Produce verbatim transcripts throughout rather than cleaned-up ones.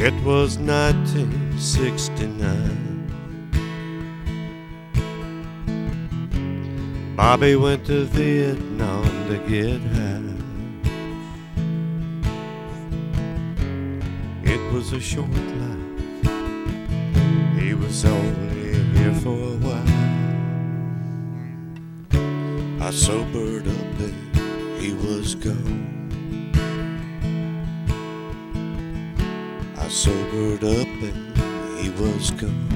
It was nineteen sixty-nine. Bobby went to Vietnam to get high. It was a short life. He was only here for a while. I sobered up and he was gone. I sobered up and he was gone.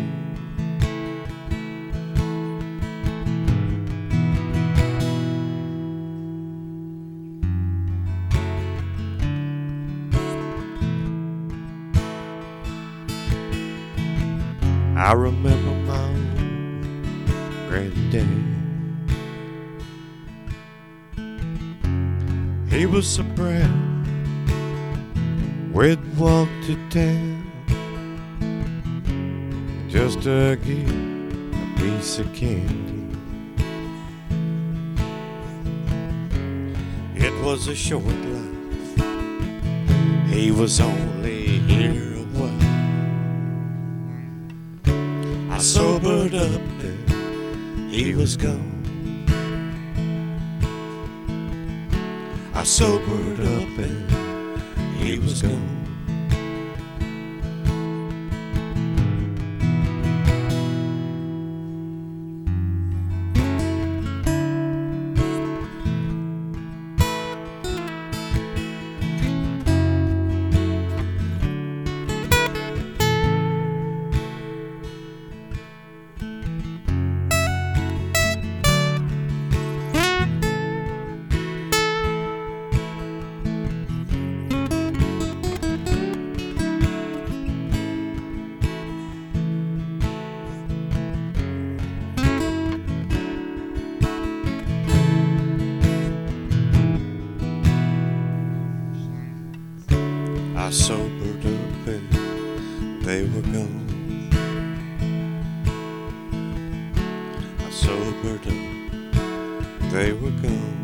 I remember my own granddad. He was so proud. We'd walk to town just to get a piece of candy. It was a short life. He was only here a while. I sobered up and he was gone. I sobered up and he was gone. I sobered up and they were gone. I sobered up, they were gone.